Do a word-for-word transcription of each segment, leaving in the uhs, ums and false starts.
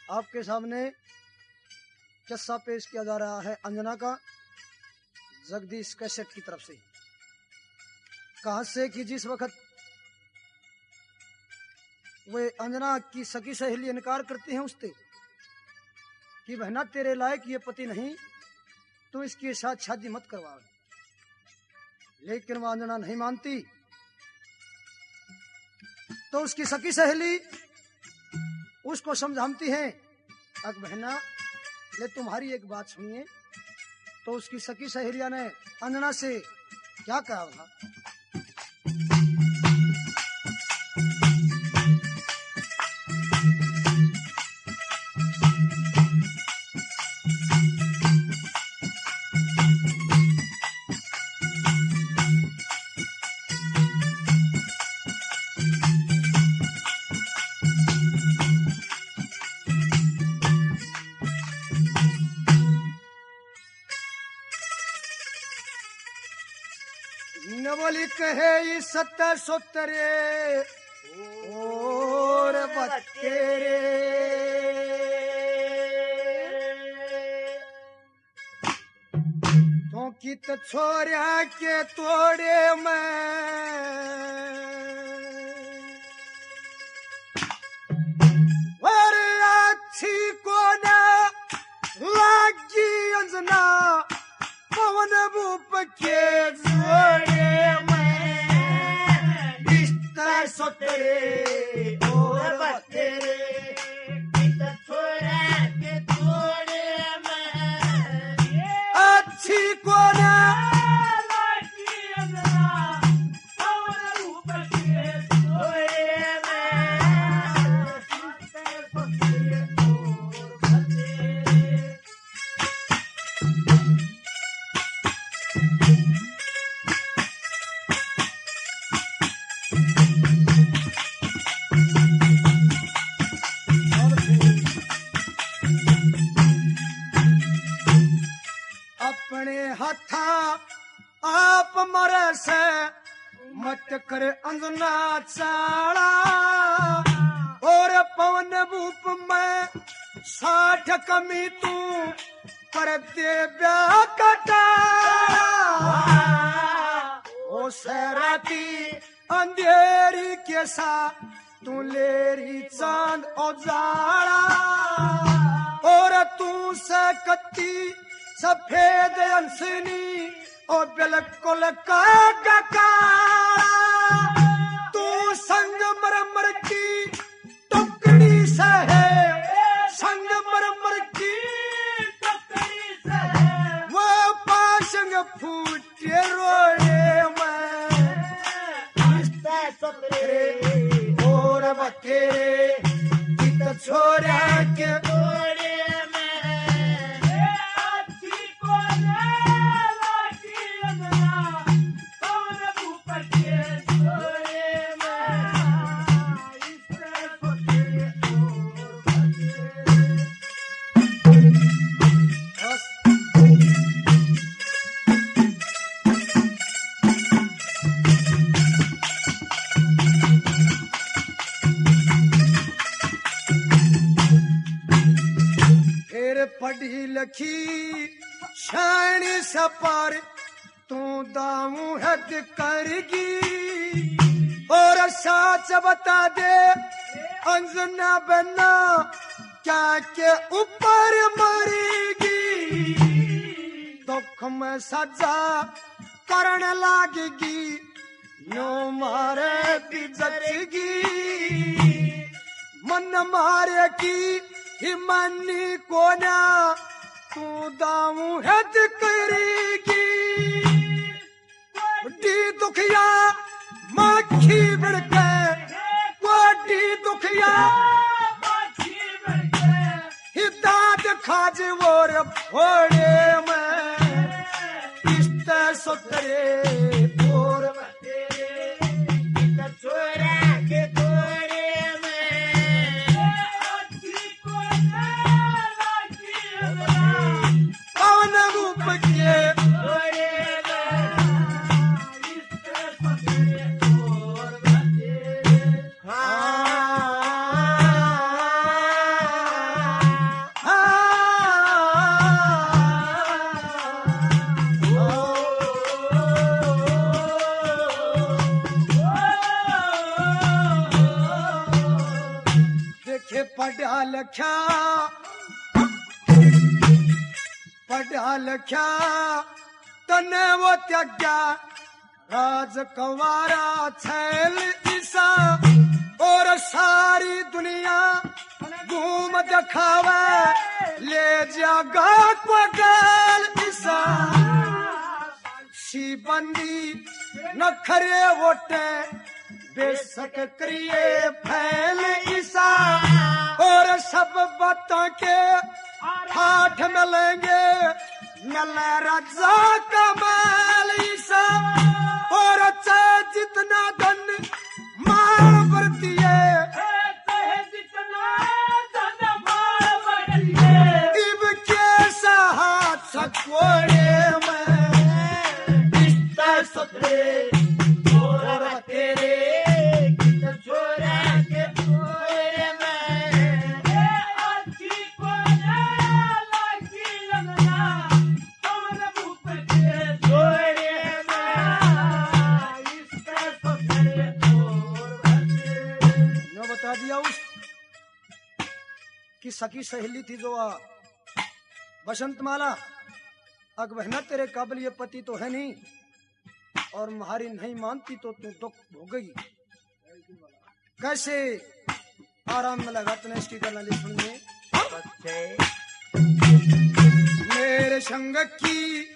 आपके सामने किस्सा पेश किया जा रहा है अंजना का, जगदीश कैसेट की तरफ से। कहा से कि जिस वक्त वे अंजना की सगी सहेली इनकार करती हैं उससे कि बहना तेरे लायक ये पति नहीं, तू इसके साथ शादी मत करवा, लेकिन वह अंजना नहीं मानती। तो उसकी सगी सहेली उसको समझाती है, अग बहना ले तुम्हारी एक बात सुनिए। तो उसकी सखी सहेलिया ने अंजना से क्या कहा था? बोली कहे सत्तर सोतरे और बतेरे, तो की तो छोरिया के तोड़े में और अच्छी को न लागी अंजना पवन भूप के जोड़े सोतरे और बतेरे, छोरा के तोड़े में अच्छी को ना आप मरे से मत करे अंजना चाड़ा, और पवन भूप में साठ कमी तू कर दे ब्याह कटा। ओ सहराती अंधेरी के साथ तू लेरी चांद उजाड़ा, और तू से कत्ती सफेद अंसनी और बिल्कुल काका, तू संग मरमर की टुकड़ी से है, संग मरमर की टुकड़ी से है, वो पाशंग फूटे रोए में सपरे और बतेरे चित छोरा के पढ़ी लखी शानी सपार तू दामू हद करगी, और साच बता दे अंजना बना क्या के ऊपर मरेगी, दुख में सजा करने लागेगी, नो मारे बिजरेगी, मन मारे की हिमानी को ना तू दामू हद करेगी। डी दुखिया माखी बिड़के, कोडी दुखिया माखी बिड़के, हिदात खाज वोर फोड़े में इस्ते सोतरे और बतेरे, छोरा के तोड़े लख्या पढ़ा लख्या तने वो त्याग्या राज कंवारा छैल ईसा और सारी दुनिया घूम दिखावे ले जागा पगल ईसा सी बंदी नखरे वोटे बेशक करिए फैल ईसा और सब बातों के ठाठ मिलेंगे मिले राजा कमाल ईसा और चाहे जितना धन माल बढ़ती है जितना धन माल बढ़ती है इब कैसा हाथ सकोड़े में इस्ता सतरे और तेरे कि सखी सहेली थी जो बसंत माला अग बहना तेरे काबिल ये पति तो है नहीं और तुम्हारी नहीं मानती तो तू दुख भोगेगी। कैसे आराम में लगा तूने इसकी गला सुनने मेरे संग की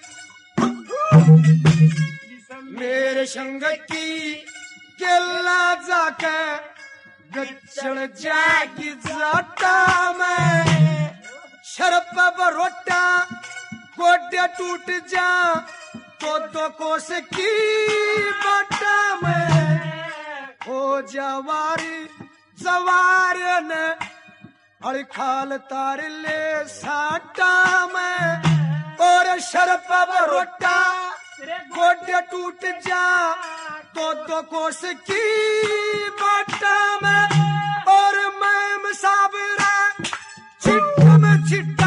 मेरे संग की केला जाके गचड़ जागी जाता मैं शरप बरोटा गोड्या टूट जा तो तो कोस की बटा में हो जवारी जवार ने अड़ खाल तार ले साटा में और शरप बरोटा गोड्या टूट जा तो तो कोस की बटा में और मैं साबरा चिट्ठा में चिट्ठा